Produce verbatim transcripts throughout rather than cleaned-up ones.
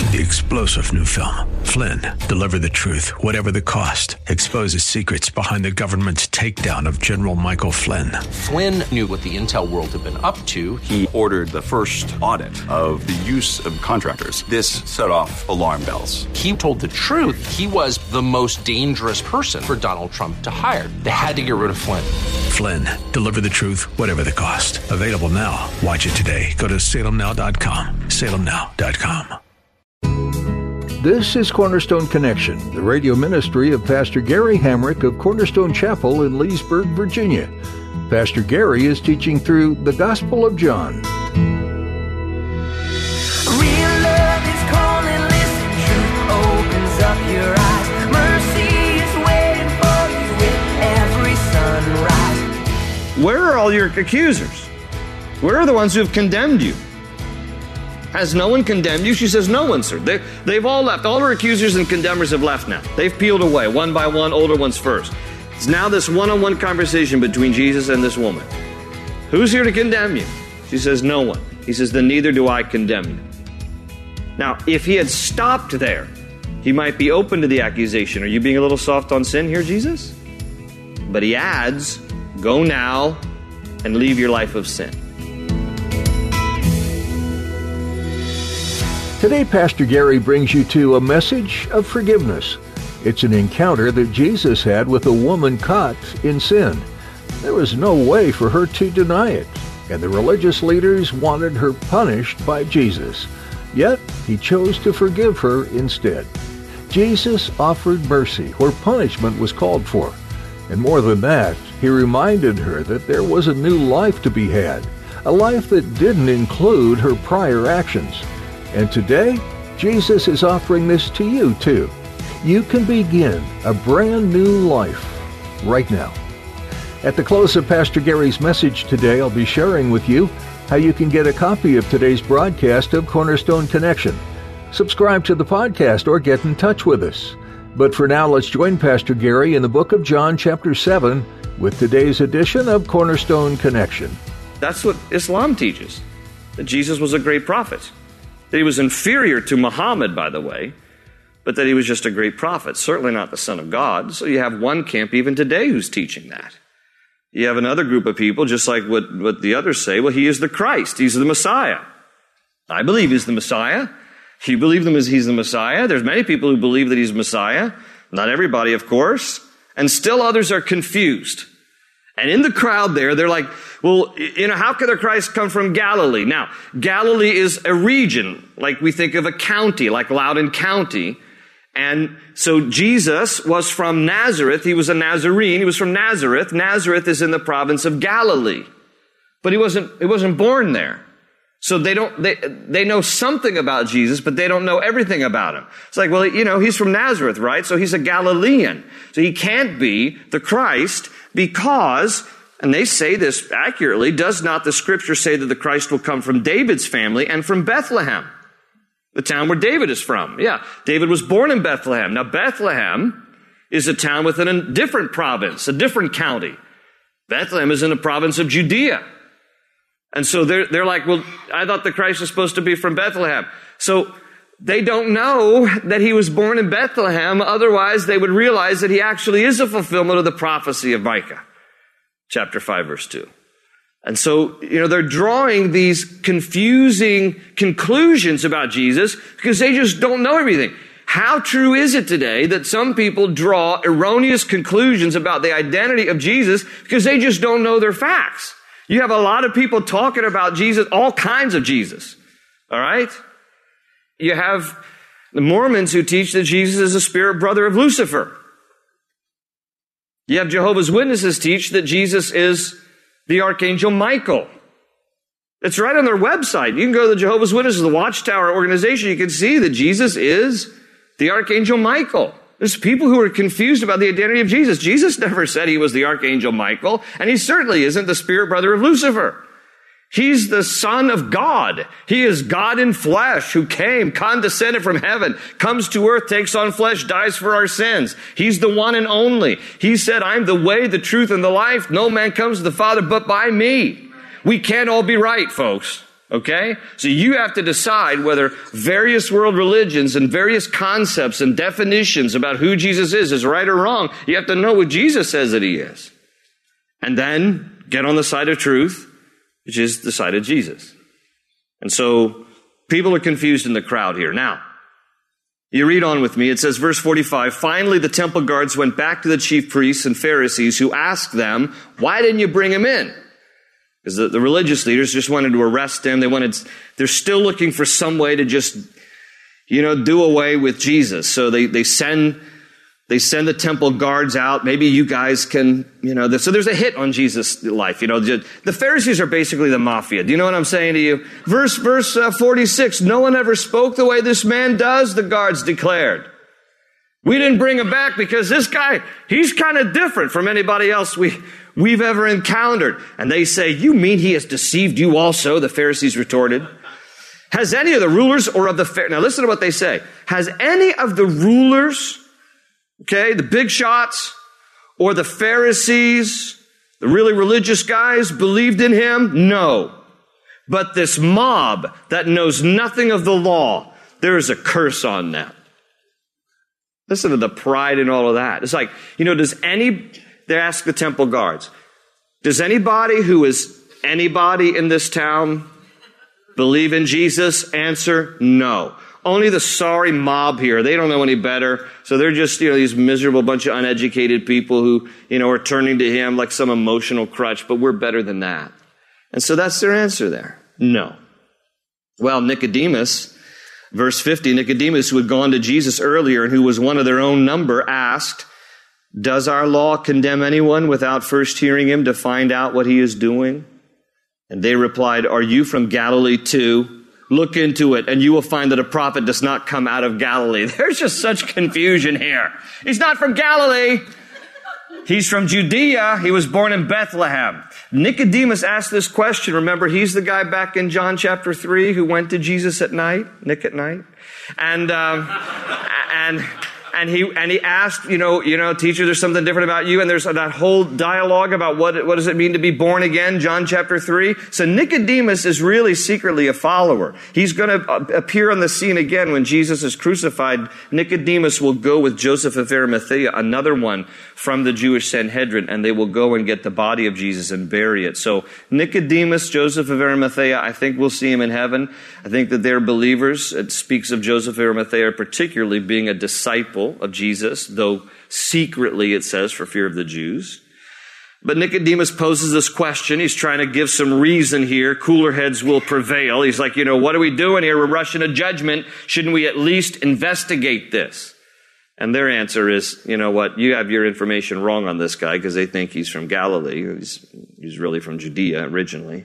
the explosive new film, Flynn, deliver the truth, whatever the cost, exposes secrets behind the government's takedown of General Michael Flynn. Flynn knew what the intel world had been up to. He ordered the first audit of the use of contractors. This set off alarm bells. He told the truth. He was the most dangerous person for Donald Trump to hire. They had to get rid of Flynn. Flynn, deliver the truth, whatever the cost. Available now. Watch it today. Go to salem now dot com. salem now dot com. This is Cornerstone Connection, the radio ministry of Pastor Gary Hamrick of Cornerstone Chapel in Leesburg, Virginia. Pastor Gary is teaching through the Gospel of John. Real love is calling, listen, truth opens up your eyes. Mercy is waiting for you with every sunrise. Where are all your accusers? Where are the ones who have condemned you? Has no one condemned you? She says, no one, sir. They, they've all left. All her accusers and condemners have left now. They've peeled away, one by one, older ones first. It's now this one-on-one conversation between Jesus and this woman. Who's here to condemn you? She says, no one. He says, then neither do I condemn you. Now, if he had stopped there, he might be open to the accusation. Are you being a little soft on sin here, Jesus? But he adds, go now and leave your life of sin. Today, Pastor Gary brings you to a message of forgiveness. It's an encounter that Jesus had with a woman caught in sin. There was no way for her to deny it, and the religious leaders wanted her punished by Jesus. Yet, he chose to forgive her instead. Jesus offered mercy where punishment was called for. And more than that, he reminded her that there was a new life to be had, a life that didn't include her prior actions. And today, Jesus is offering this to you too. You can begin a brand new life right now. At the close of Pastor Gary's message today, I'll be sharing with you how you can get a copy of today's broadcast of Cornerstone Connection. Subscribe to the podcast or get in touch with us. But for now, let's join Pastor Gary in the book of John, chapter seven, with today's edition of Cornerstone Connection. That's what Islam teaches, that Jesus was a great prophet. That he was inferior to Muhammad, by the way, but that he was just a great prophet, certainly not the Son of God. So you have one camp even today who's teaching that. You have another group of people, just like what, what the others say, well, he is the Christ, he's the Messiah. I believe he's the Messiah. You believe him as he's the Messiah? There's many people who believe that he's Messiah. Not everybody, of course. And still others are confused. And in the crowd there, they're like, well, you know, how could the Christ come from Galilee? Now, Galilee is a region, like we think of a county, like Loudoun County. And so Jesus was from Nazareth. He was a Nazarene. He was from Nazareth. Nazareth is in the province of Galilee. But he wasn't, he wasn't born there. So they don't, they, they know something about Jesus, but they don't know everything about him. It's like, well, you know, he's from Nazareth, right? So he's a Galilean. So he can't be the Christ because, and they say this accurately, does not the scripture say that the Christ will come from David's family and from Bethlehem, the town where David is from? Yeah, David was born in Bethlehem. Now, Bethlehem is a town within a different province, a different county. Bethlehem is in the province of Judea. And so they're, they're like, well, I thought the Christ was supposed to be from Bethlehem. So they don't know that he was born in Bethlehem. Otherwise, they would realize that he actually is a fulfillment of the prophecy of Micah, chapter five, verse two. And so, you know, they're drawing these confusing conclusions about Jesus because they just don't know everything. How true is it today that some people draw erroneous conclusions about the identity of Jesus because they just don't know their facts? You have a lot of people talking about Jesus, all kinds of Jesus. All right? You have the Mormons who teach that Jesus is a spirit brother of Lucifer. You have Jehovah's Witnesses teach that Jesus is the Archangel Michael. It's right on their website. You can go to the Jehovah's Witnesses, the Watchtower organization. You can see that Jesus is the Archangel Michael. There's people who are confused about the identity of Jesus. Jesus never said he was the Archangel Michael, and he certainly isn't the spirit brother of Lucifer. He's the Son of God. He is God in flesh who came, condescended from heaven, comes to earth, takes on flesh, dies for our sins. He's the one and only. He said, I'm the way, the truth, and the life. No man comes to the Father but by me. We can't all be right, folks. Okay? So you have to decide whether various world religions and various concepts and definitions about who Jesus is is right or wrong. You have to know what Jesus says that he is. And then get on the side of truth, which is the side of Jesus. And so people are confused in the crowd here. Now, you read on with me. It says, verse forty-five, finally the temple guards went back to the chief priests and Pharisees who asked them, why didn't you bring him in? Because the, the religious leaders just wanted to arrest him. They wanted, they're still looking for some way to just, you know, do away with Jesus. So they, they send, they send the temple guards out. Maybe you guys can, you know, so there's a hit on Jesus' life. You know, the Pharisees are basically the mafia. Do you know what I'm saying to you? Verse, verse uh, forty-six, no one ever spoke the way this man does, the guards declared. We didn't bring him back because this guy, he's kind of different from anybody else we, we've ever encountered. And they say, you mean he has deceived you also? The Pharisees retorted. Has any of the rulers or of the, now listen to what they say. Has any of the rulers, okay, the big shots, or the Pharisees, the really religious guys, believed in him? No. But this mob that knows nothing of the law, there is a curse on them. Listen to the pride in all of that. It's like, you know, does any, they ask the temple guards, does anybody who is anybody in this town believe in Jesus? Answer, no. Only the sorry mob here. They don't know any better. So they're just, you know, these miserable bunch of uneducated people who, you know, are turning to him like some emotional crutch, but we're better than that. And so that's their answer there. No. Well, Nicodemus, verse fifty, Nicodemus, who had gone to Jesus earlier and who was one of their own number, asked, does our law condemn anyone without first hearing him to find out what he is doing? And they replied, are you from Galilee too? Look into it, and you will find that a prophet does not come out of Galilee. There's just such confusion here. He's not from Galilee. He's from Judea. He was born in Bethlehem. Nicodemus asked this question. Remember, he's the guy back in John chapter three who went to Jesus at night, Nick at night. And, um, and, and he, and he asked, you know, you know, teacher, there's something different about you. And there's that whole dialogue about what, what does it mean to be born again? John chapter three. So Nicodemus is really secretly a follower. He's going to appear on the scene again when Jesus is crucified. Nicodemus will go with Joseph of Arimathea, another one from the Jewish Sanhedrin, and they will go and get the body of Jesus and bury it. So Nicodemus, Joseph of Arimathea, I think we'll see him in heaven. I think that they're believers. It speaks of Joseph of Arimathea particularly being a disciple of Jesus, though secretly it says for fear of the Jews. But Nicodemus poses this question. He's trying to give some reason here. Cooler heads will prevail. He's like, you know, what are we doing here? We're rushing to judgment. Shouldn't we at least investigate this? And their answer is, you know what, you have your information wrong on this guy because they think he's from Galilee. He's, he's really from Judea originally.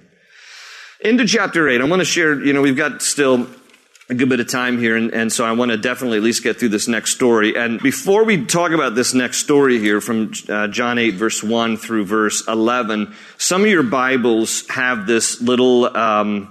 Into chapter eight, I want to share, you know, we've got still a good bit of time here, and, and so I want to definitely at least get through this next story. And before we talk about this next story here from uh, John eight, verse one through verse eleven, some of your Bibles have this little um,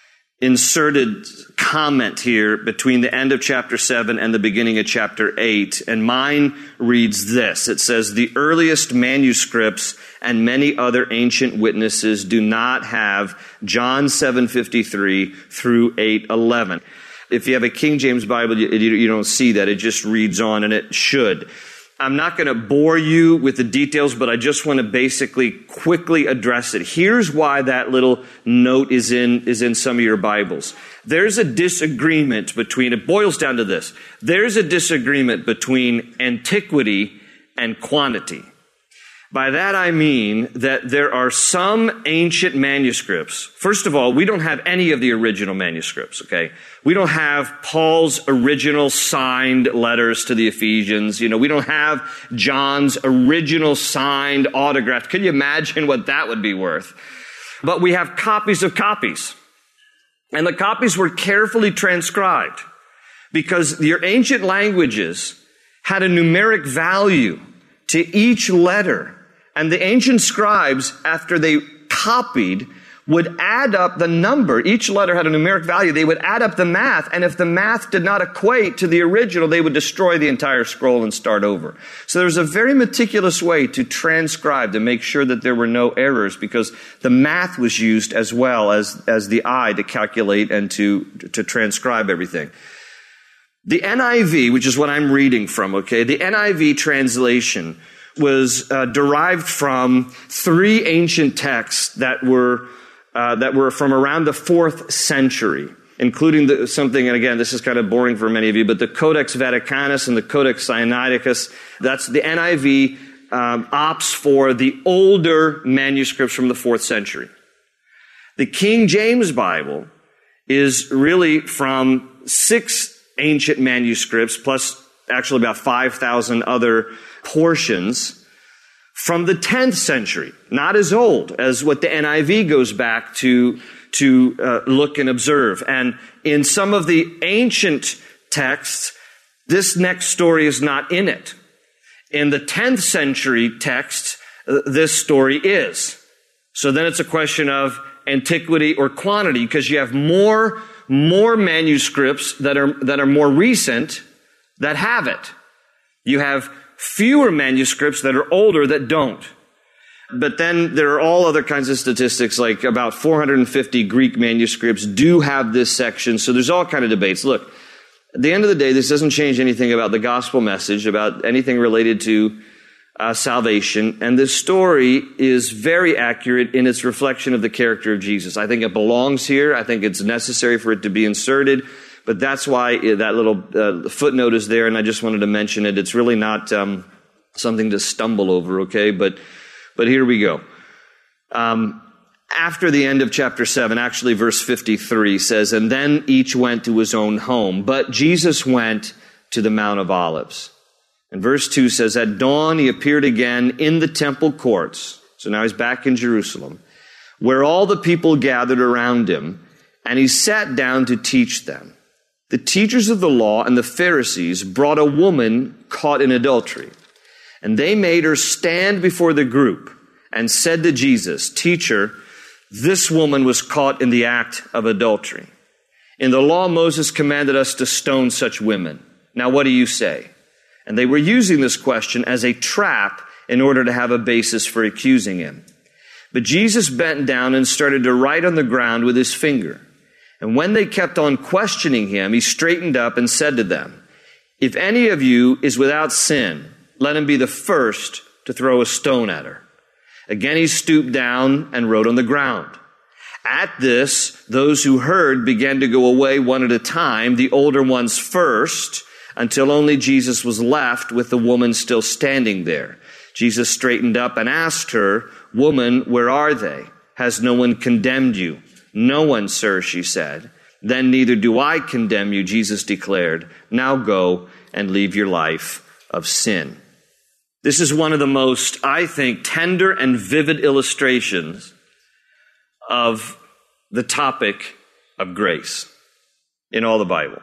inserted comment here between the end of chapter seven and the beginning of chapter eight. And mine reads this. It says, the earliest manuscripts and many other ancient witnesses do not have John seven fifty-three through eight eleven. If you have a King James Bible, you, you don't see that. It just reads on, and it should. I'm not going to bore you with the details, but I just want to basically quickly address it. Here's why that little note is in, is in some of your Bibles. There's a disagreement between, it boils down to this. There's a disagreement between antiquity and quantity. By that I mean that there are some ancient manuscripts. First of all, we don't have any of the original manuscripts, okay? We don't have Paul's original signed letters to the Ephesians. You know, we don't have John's original signed autograph. Can you imagine what that would be worth? But we have copies of copies. And the copies were carefully transcribed because your ancient languages had a numeric value to each letter. And the ancient scribes, after they copied, would add up the number. Each letter had a numeric value. They would add up the math, and if the math did not equate to the original, they would destroy the entire scroll and start over. So there was a very meticulous way to transcribe to make sure that there were no errors, because the math was used as well as, as the eye to calculate and to, to transcribe everything. The N I V, which is what I'm reading from, okay, the N I V translation was uh, derived from three ancient texts that were uh, that were from around the fourth century, including the, something, and again, this is kind of boring for many of you, but the Codex Vaticanus and the Codex Sinaiticus. That's the N I V um, opts for the older manuscripts from the fourth century. The King James Bible is really from six ancient manuscripts, plus actually about five thousand other portions from the tenth century, not as old as what the N I V goes back to to uh, look and observe. And in some of the ancient texts, this next story is not in it. In the tenth century text, uh, this story is. So then it's a question of antiquity or quantity, because you have more more manuscripts that are that are more recent that have it. You have fewer manuscripts that are older that don't. But then there are all other kinds of statistics, like about four hundred fifty Greek manuscripts do have this section. So there's all kind of debates. Look, at the end of the day, this doesn't change anything about the gospel message, about anything related to uh, salvation. And this story is very accurate in its reflection of the character of Jesus. I think it belongs here. I think it's necessary for it to be inserted. But that's why that little uh, footnote is there, and I just wanted to mention it. It's really not um, something to stumble over, okay? But but here we go. Um, after the end of chapter seven, actually verse fifty-three says, "And then each went to his own home, but Jesus went to the Mount of Olives." And verse two says, "At dawn he appeared again in the temple courts." So now he's back in Jerusalem, "where all the people gathered around him, and he sat down to teach them. The teachers of the law and the Pharisees brought a woman caught in adultery, and they made her stand before the group and said to Jesus, 'Teacher, this woman was caught in the act of adultery. In the law, Moses commanded us to stone such women. Now what do you say?' And they were using this question as a trap in order to have a basis for accusing him. But Jesus bent down and started to write on the ground with his finger. And when they kept on questioning him, he straightened up and said to them, 'If any of you is without sin, let him be the first to throw a stone at her.' Again he stooped down and wrote on the ground. At this, those who heard began to go away one at a time, the older ones first, until only Jesus was left with the woman still standing there. Jesus straightened up and asked her, 'Woman, where are they? Has no one condemned you?' 'No one, sir,' she said. 'Then neither do I condemn you,' Jesus declared. 'Now go and leave your life of sin.'" This is one of the most, I think, tender and vivid illustrations of the topic of grace in all the Bible.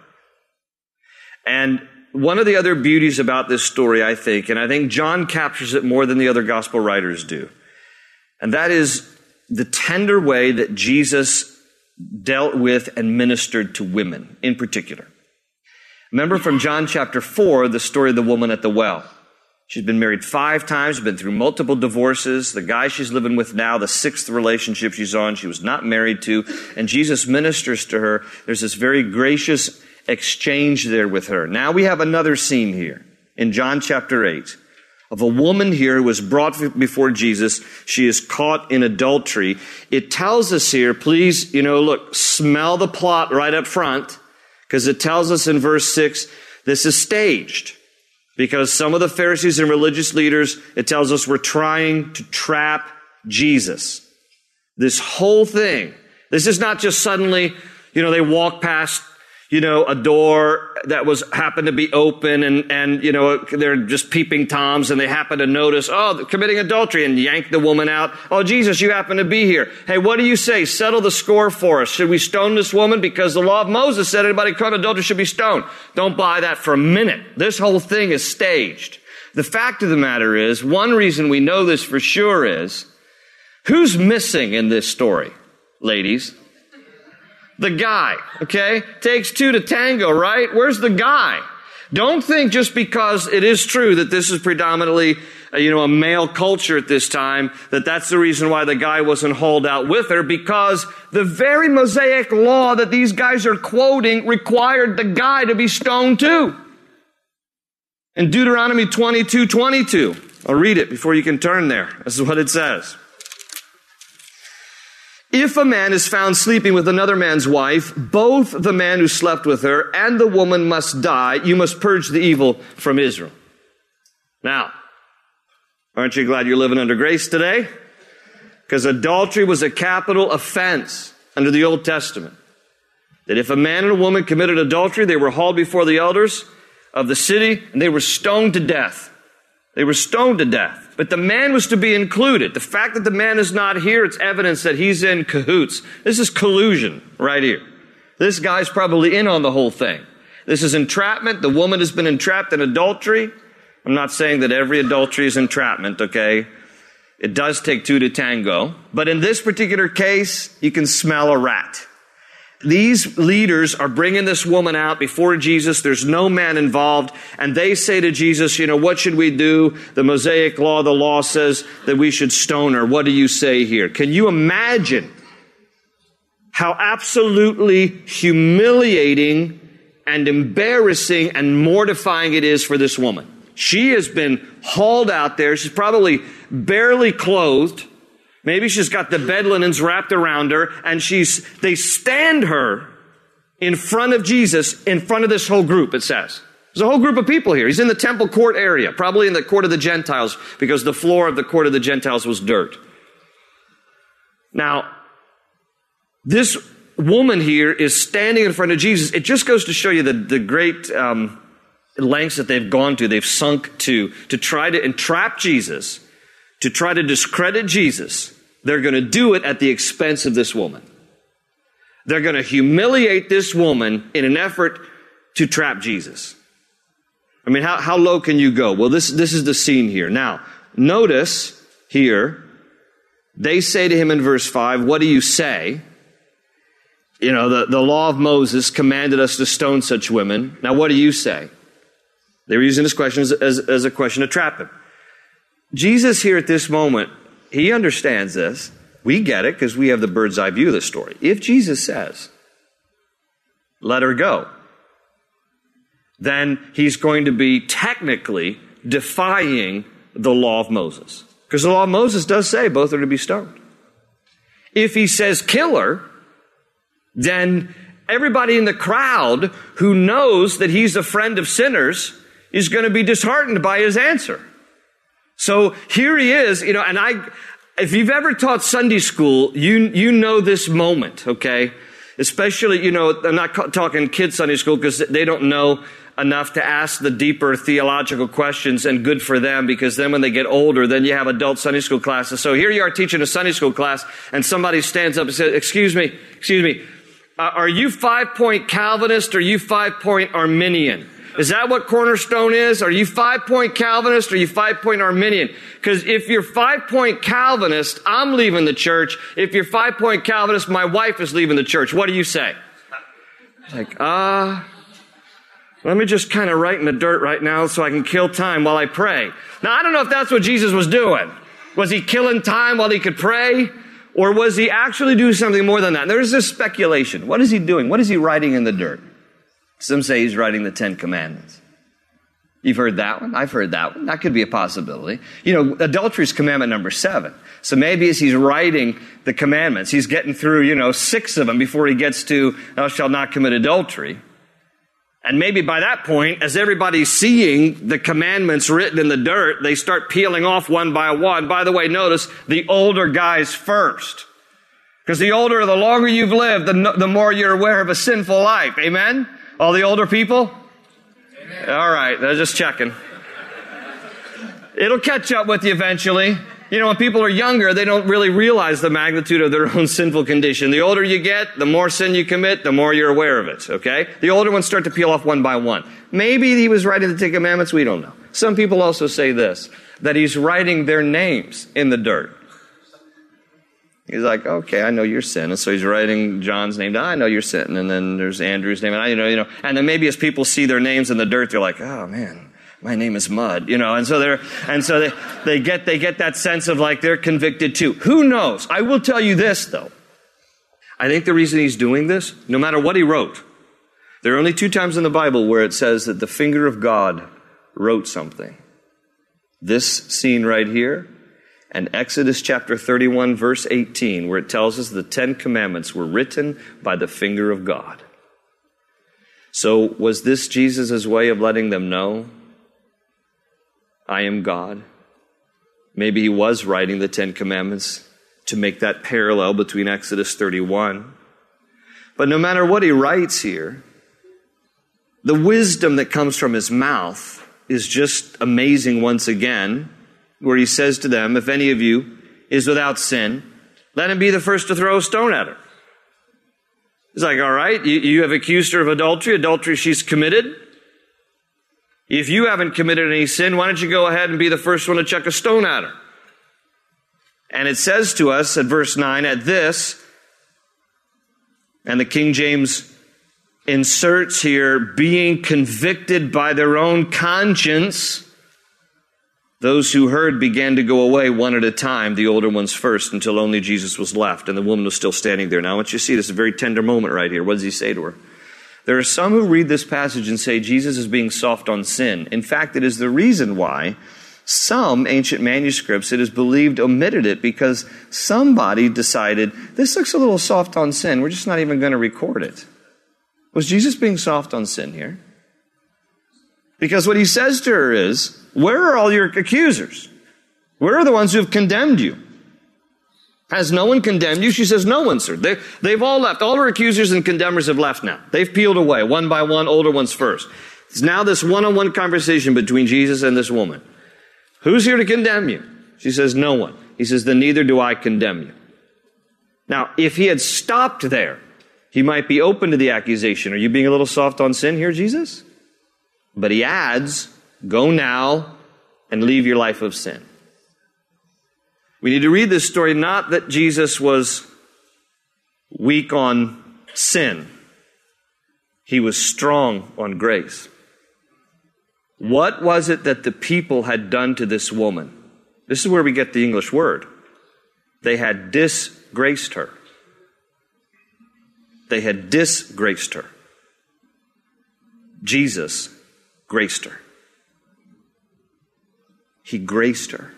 And one of the other beauties about this story, I think, and I think John captures it more than the other gospel writers do, and that is the tender way that Jesus dealt with and ministered to women in particular. Remember from John chapter four, the story of the woman at the well. She's been married five times, been through multiple divorces. The guy she's living with now, the sixth relationship she's on, she was not married to. And Jesus ministers to her. There's this very gracious exchange there with her. Now we have another scene here in John chapter eight of a woman here who was brought before Jesus. She is caught in adultery. It tells us here, please, you know, look, smell the plot right up front, because it tells us in verse six, this is staged. Because some of the Pharisees and religious leaders, it tells us, were trying to trap Jesus. This whole thing, this is not just suddenly, you know, they walk past, you know, a door that was happened to be open, and, and, you know, they're just peeping Toms, and they happen to notice, oh, they're committing adultery, and yank the woman out. Oh, Jesus, you happen to be here. Hey, what do you say? Settle the score for us. Should we stone this woman? Because the law of Moses said anybody caught in adultery should be stoned. Don't buy that for a minute. This whole thing is staged. The fact of the matter is, one reason we know this for sure is, who's missing in this story? ladies. The guy, okay? Takes two to tango, right? Where's the guy? Don't think just because it is true that this is predominantly, uh, you know, a male culture at this time, that that's the reason why the guy wasn't hauled out with her, because the very Mosaic law that these guys are quoting required the guy to be stoned too. In Deuteronomy twenty-two twenty-two, I'll read it before you can turn there. This is what it says. If a man is found sleeping with another man's wife, both the man who slept with her and the woman must die. You must purge the evil from Israel. Now, aren't you glad you're living under grace today? Because adultery was a capital offense under the Old Testament. That if a man and a woman committed adultery, they were hauled before the elders of the city and they were stoned to death. They were stoned to death. But the man was to be included. The fact that the man is not here, it's evidence that he's in cahoots. This is collusion right here. This guy's probably in on the whole thing. This is entrapment. The woman has been entrapped in adultery. I'm not saying that every adultery is entrapment, okay? It does take two to tango. But in this particular case, you can smell a rat. These leaders are bringing this woman out before Jesus. There's no man involved. And they say to Jesus, you know, what should we do? The Mosaic law, the law says that we should stone her. What do you say here? Can you imagine how absolutely humiliating and embarrassing and mortifying it is for this woman? She has been hauled out there. She's probably barely clothed. Maybe she's got the bed linens wrapped around her, and she's, they stand her in front of Jesus, in front of this whole group, it says. There's a whole group of people here. He's in the temple court area, probably in the court of the Gentiles, because the floor of the court of the Gentiles was dirt. Now, this woman here is standing in front of Jesus. It just goes to show you the, the great um, lengths that they've gone to, they've sunk to, to try to entrap Jesus, to try to discredit Jesus. They're going to do it at the expense of this woman. They're going to humiliate this woman in an effort to trap Jesus. I mean, how, how low can you go? Well, this, this is the scene here. Now, notice here, they say to him in verse five, what do you say? You know, the, the law of Moses commanded us to stone such women. Now, what do you say? They were using this question as, as, as a question to trap him. Jesus here at this moment, he understands this. We get it because we have the bird's eye view of the story. If Jesus says, let her go, then he's going to be technically defying the law of Moses. Because the law of Moses does say both are to be stoned. If he says kill her, then everybody in the crowd who knows that he's a friend of sinners is going to be disheartened by his answer. So here he is, you know, and I, if you've ever taught Sunday school, you, you know this moment, okay? Especially, you know, I'm not talking kids Sunday school because they don't know enough to ask the deeper theological questions, and good for them, because then when they get older, then you have adult Sunday school classes. So here you are teaching a Sunday school class and somebody stands up and says, excuse me, excuse me, uh, are you five-point Calvinist or are you five-point Arminian? Is that what Cornerstone is? Are you five-point Calvinist or are you five-point Arminian? Because if you're five-point Calvinist, I'm leaving the church. If you're five-point Calvinist, my wife is leaving the church. What do you say? Like, ah, uh, let me just kind of write in the dirt right now so I can kill time while I pray. Now, I don't know if that's what Jesus was doing. Was he killing time while he could pray? Or was he actually doing something more than that? And there's this speculation. What is he doing? What is he writing in the dirt? Some say he's writing the Ten Commandments. You've heard that one? I've heard that one. That could be a possibility. You know, adultery is commandment number seven. So maybe as he's writing the commandments, he's getting through, you know, six of them before he gets to, thou shalt not commit adultery. And maybe by that point, as everybody's seeing the commandments written in the dirt, they start peeling off one by one. By the way, notice the older guys first. Because the older or the longer you've lived, the, the more you're aware of a sinful life. Amen? All the older people? Amen. All right, they're just checking. It'll catch up with you eventually. You know, when people are younger, they don't really realize the magnitude of their own sinful condition. The older you get, the more sin you commit, the more you're aware of it, okay? The older ones start to peel off one by one. Maybe he was writing the Ten Commandments, we don't know. Some people also say this, that he's writing their names in the dirt. He's like, okay, I know your sin. And so he's writing John's name down. I know your sin. And then there's Andrew's name. And I, you know, you know, and then maybe as people see their names in the dirt, they're like, oh man, my name is Mud, you know. And so they're, and so they, they get, they get that sense of like they're convicted too. Who knows? I will tell you this though. I think the reason he's doing this, no matter what he wrote, there are only two times in the Bible where it says that the finger of God wrote something. This scene right here, and Exodus chapter thirty-one, verse eighteen, where it tells us the Ten Commandments were written by the finger of God. So was this Jesus' way of letting them know, I am God? Maybe he was writing the Ten Commandments to make that parallel between Exodus thirty-one. But no matter what he writes here, the wisdom that comes from his mouth is just amazing once again, where he says to them, if any of you is without sin, let him be the first to throw a stone at her. It's like, all right, you, you have accused her of adultery. Adultery she's committed. If you haven't committed any sin, why don't you go ahead and be the first one to chuck a stone at her? And it says to us at verse nine, at this, and the King James inserts here, being convicted by their own conscience, those who heard began to go away one at a time, the older ones first, until only Jesus was left, and the woman was still standing there. Now, I want you to see this is a very tender moment right here. What does he say to her? There are some who read this passage and say Jesus is being soft on sin. In fact, it is the reason why some ancient manuscripts, it is believed, omitted it, because somebody decided, this looks a little soft on sin, we're just not even going to record it. Was Jesus being soft on sin here? Because what he says to her is, where are all your accusers? Where are the ones who have condemned you? Has no one condemned you? She says, no one, sir. They, they've all left. All her accusers and condemners have left now. They've peeled away, one by one, older ones first. It's now this one-on-one conversation between Jesus and this woman. Who's here to condemn you? She says, no one. He says, then neither do I condemn you. Now, if he had stopped there, he might be open to the accusation. Are you being a little soft on sin here, Jesus? But he adds, go now and leave your life of sin. We need to read this story not that Jesus was weak on sin. He was strong on grace. What was it that the people had done to this woman? This is where we get the English word. They had disgraced her. They had disgraced her. Jesus graced her. He graced her.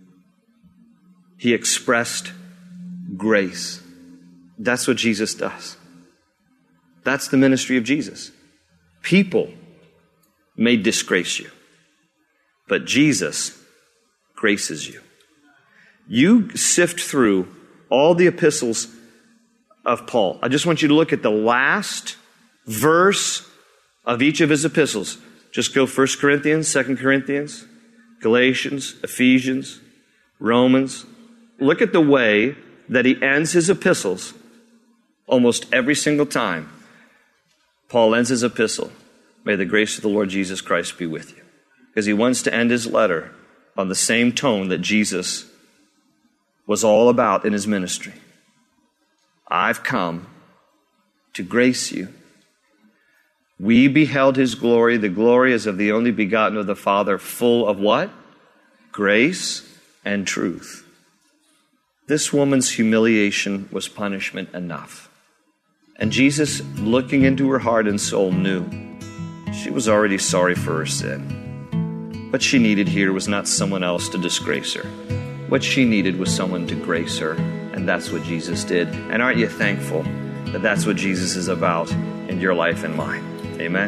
He expressed grace. That's what Jesus does. That's the ministry of Jesus. People may disgrace you, but Jesus graces you. You sift through all the epistles of Paul. I just want you to look at the last verse of each of his epistles. Just go First Corinthians, Second Corinthians, Galatians, Ephesians, Romans. Look at the way that he ends his epistles almost every single time. Paul ends his epistle, may the grace of the Lord Jesus Christ be with you. Because he wants to end his letter on the same tone that Jesus was all about in his ministry. I've come to grace you. We beheld his glory. The glory is of the only begotten of the Father, full of what? Grace and truth. This woman's humiliation was punishment enough. And Jesus, looking into her heart and soul, knew she was already sorry for her sin. What she needed here was not someone else to disgrace her. What she needed was someone to grace her. And that's what Jesus did. And aren't you thankful that that's what Jesus is about in your life and mine? Amen.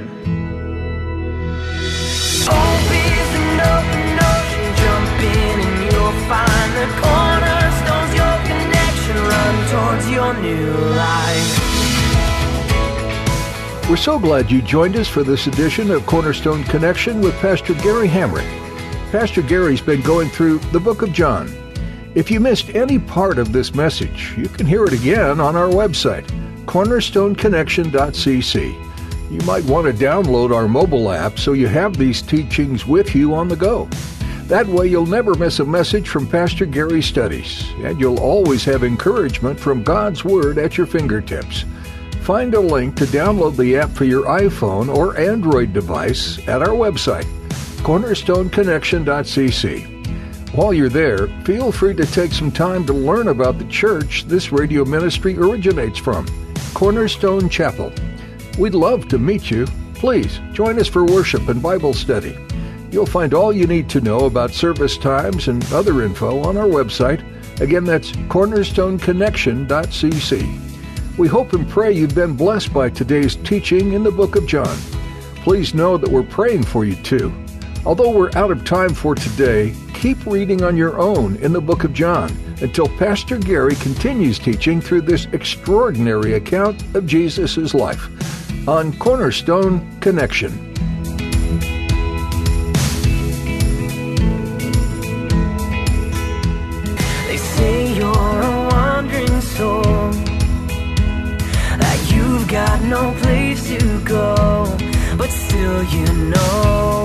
Open open ocean, jump in and you'll find the cornerstones, your connection, run towards your new life. We're so glad you joined us for this edition of Cornerstone Connection with Pastor Gary Hamrick. Pastor Gary's been going through the book of John. If you missed any part of this message, you can hear it again on our website, cornerstone connection dot c c. You might want to download our mobile app so you have these teachings with you on the go. That way you'll never miss a message from Pastor Gary's studies, and you'll always have encouragement from God's Word at your fingertips. Find a link to download the app for your iPhone or Android device at our website, cornerstone connection dot c c. While you're there, feel free to take some time to learn about the church this radio ministry originates from, Cornerstone Chapel. We'd love to meet you. Please join us for worship and Bible study. You'll find all you need to know about service times and other info on our website. Again, that's cornerstone connection dot c c. We hope and pray you've been blessed by today's teaching in the book of John. Please know that we're praying for you too. Although we're out of time for today, keep reading on your own in the book of John until Pastor Gary continues teaching through this extraordinary account of Jesus' life on Cornerstone Connection. They say you're a wandering soul, that you've got no place to go, but still you know